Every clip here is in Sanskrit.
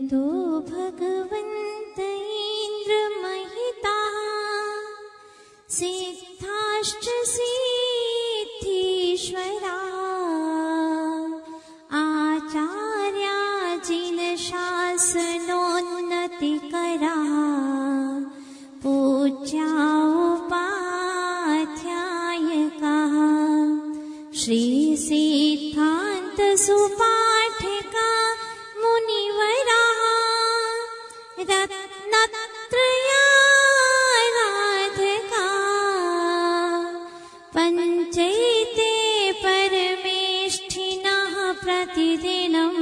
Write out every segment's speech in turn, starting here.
कुर्वन्तु भगवन्त इन्द्रमहिताः सिद्धाश्च सिद्धीश्वराः आचार्या जिनशासनोन्नतिकराः पूज्या उपाध्यायकाः श्रीसिद्धान्तसुपाठिका मुनिवराः रत्नत्रयाराधकाः पञ्चैते परमेष्ठिनः प्रतिदिनं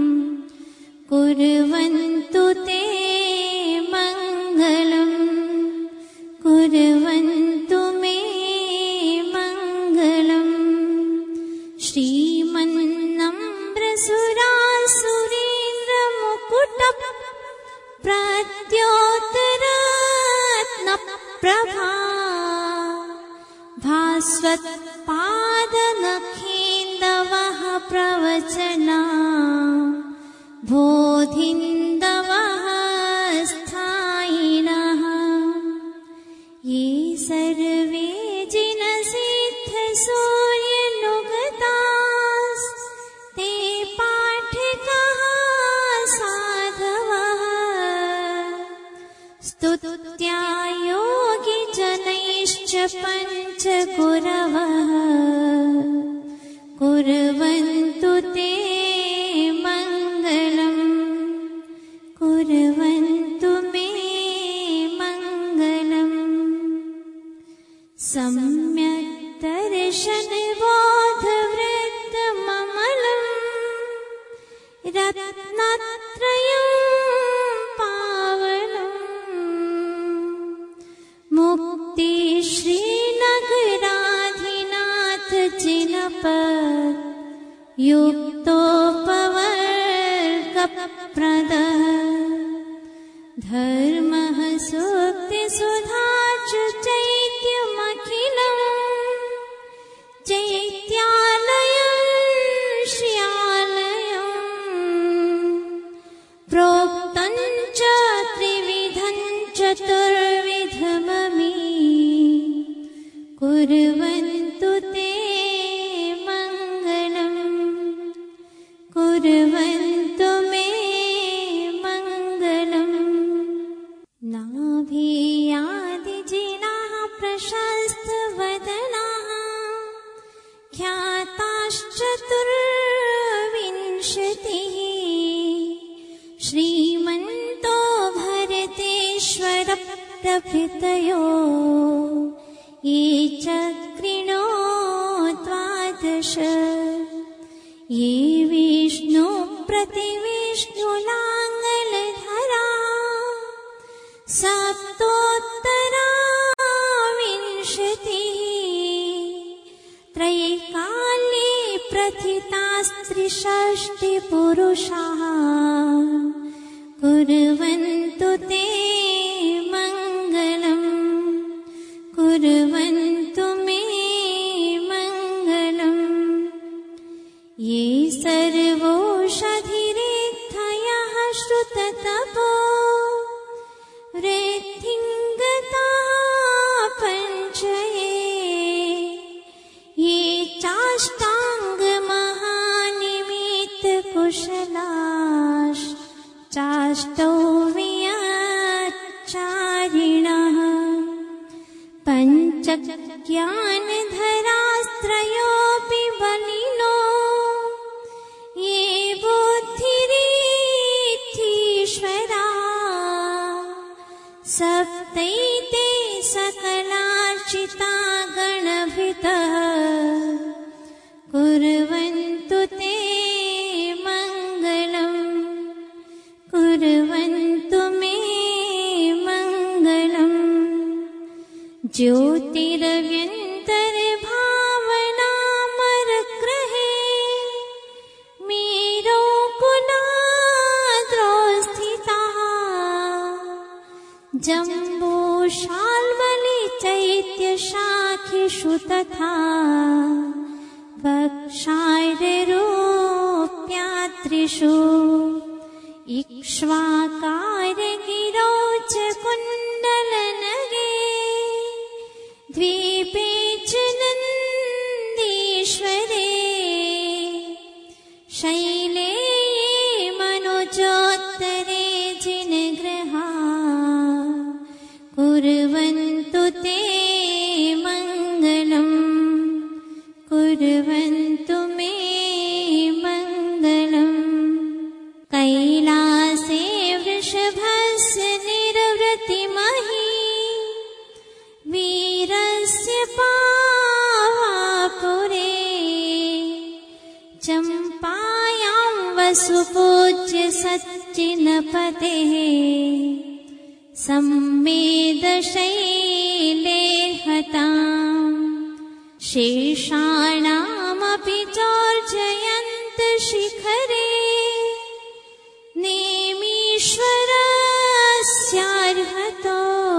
कुर्वन्तु ते मङ्गलम् कुर्वन्तु मे मङ्गलम् श्रीमन्नम्रसुरासुरेन्द्रमुकुट प्रद्योतरत्नप्रभा भास्वत्पादनखेन्दवः प्रवचना बोधिन्दवः स्थायिनः ये सर्वे जिनसिद्धसूर्यनुगतास्ते पाठकाः साधवः स्तुत्या योगिजनैश्च पञ्चगुरवः कुर्वन्तु ते मङ्गलम् कुर्वन्तु मे मङ्गलम् सम्यक् दर्शनबोधवृत्तममलम् रत्नत्रयं पावनम् मुक्तिश्रीनगराधिनाथ जिनपत् युक्तोपवर्गप्रदः धर्मः सूक्तिसुधा च चैत्यमखिलम् चैत्यालयं श्यालयम् प्रोक्तं च त्रिविधं चतुर्विधममि कुर्वन्तु ते मङ्गलम् कुर्वन्तु मे मङ्गलम् नाभियादिजिनाः प्रशस्तवदनाः ख्याताश्चतुर्विंशतिः श्रीमन्तो भरतेश्वर प्रभृतयो ये चक्रिणो द्वादश ये विष्णु प्रतिविष्णुलाङ्गलधरा सप्तोत्तरा विंशतिः त्रैकाले प्रथितास्त्रिषष्टिपुरुषाः कुर्वन्तु ते मङ्गलम् कुर्वन्तु मे मङ्गलम् ये सर्वौषधिरेद्धयः श्रुततपो वृद्धिङ्गता पञ्चये ये चाष्टौवियच्चारिणः पञ्चज्ञानधरास्त्रयोऽपि बलिनो ये बुद्धिरिद्धीश्वरा सप्तैते सकलार्चिता गणभितः कुर्वन्तु ते मङ्गलम् कुर्वन्तु मे मङ्गलम् ज्योतिरव्यन्तर्भावनामरग्रहे मेरोकुलाद्रौ स्थितः जम्बूशाल्मलिचैत्यशाखिषु तथा वक्षायरोप्यात्रिषु इक्ष्वाकार गिरौ च कुण्डलनगे द्वीपे च नन्दीश्वरे शैले मनोजोत्तरे जिनग्रहा कुर्वन्तु ते मङ्गलम् कुर्वन्तु मे मङ्गलम् कैलासे वृषभस्य निर्वृतिमहि वीरस्य पावापुरे चम्पायां वसुपूज्य सच्चिनपतेः सम्मेदशैले हताम् शेषाणामपि चोर्जयन्त शिखरे नेमीश्वरस्यार्हतो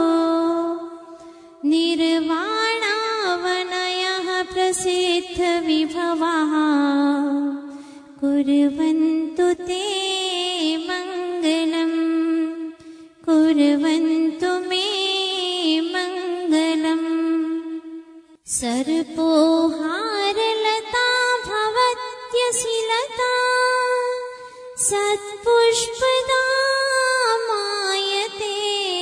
निर्वाणावनयः प्रसिद्धविभवाः कुर्वन्तु ते मङ्गलम् कुर्वन्तु मे मङ्गलम् सर्पोहारलता भवत्यसिलता सत्पुष्पदा मायते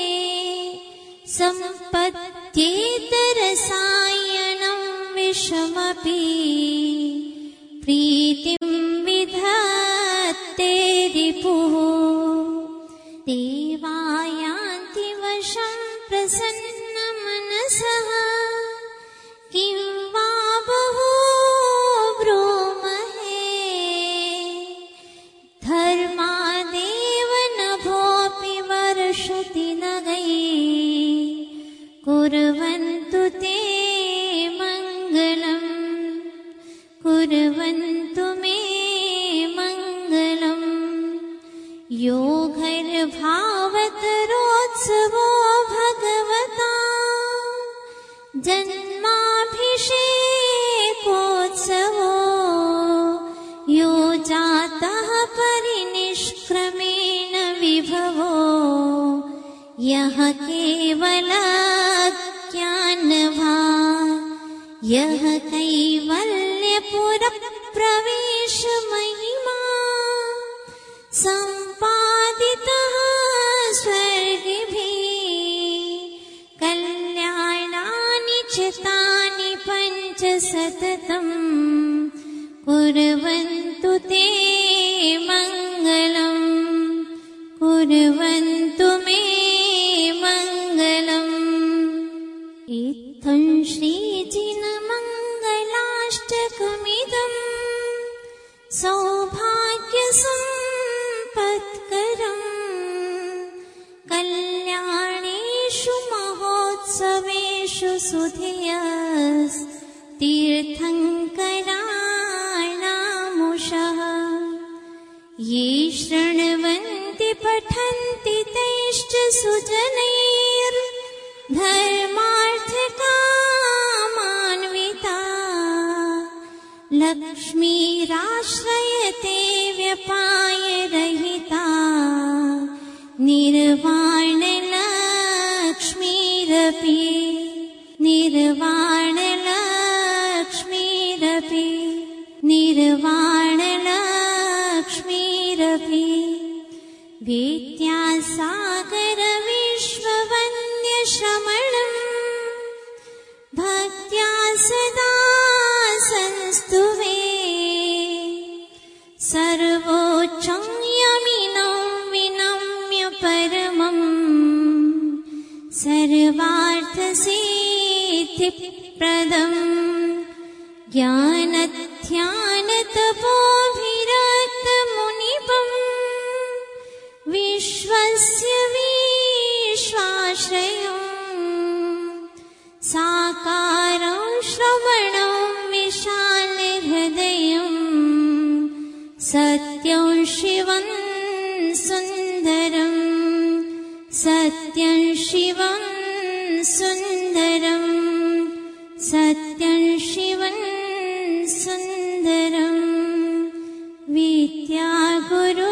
सम्पद्येतरसायनं विषमपि प्रीतिं विधत्ते रिपुः देवायान्ति वशं प्रसन्नमनसः किं वा बहु ब्रूमहे धर्मादेव नभोऽपि वर्षति नगैः कुर्वन्तु ते मङ्गलम् कुर्वन्तु मे मङ्गलम् योगैर्भावतरोत्सवो भगवता जन्माभिषेकोत्सवो यो जातः परिनिष्क्रमेण विभवो यः केवलज्ञानभाक् यः कैवल्यपुरप्रवेशमहिमा सम्पादितः स्वर्गिभिः कल्याणानि च तानि पञ्च सततम् कुर्वन्तु ते मङ्गलम् कुर्वन्तु मे मङ्गलम् इत्थं श्रीजिनमङ्गलाष्टकमिदम् सौभाग्यसम्पत्करम् कल्याणेषु महोत्सवेषु सुधियस्तीर्थङ्कराणामुषः ये शृण्वन्ति पठन्ति तैश्च सुजनैर्धर्मार्थकामान्विता लक्ष्मीराश्रयते व्यपायरहिता निर्वाणलक्ष्मीरपि निर्वाणलक्ष्मीरपि निर्वाणलक्ष्मीरपि विद्यासागरविश्ववन्द्यश्रमणम् भक्त्या सदा संस्तुवे सर्वोच्चं यमिनं विनम्य परमम् सर्वार्थसिद्धिप्रदम् ज्ञानध्यानतपोभिरक्तमुनिपम् विश्वस्य विश्वाश्रयम् साकारं श्रवणं विशालहृदयम् सत्यं शिवं सुन्दरम् सत्यं शिवं सुन्दरम् सत्यं शिवं सुन्दरम् विद्यागुरु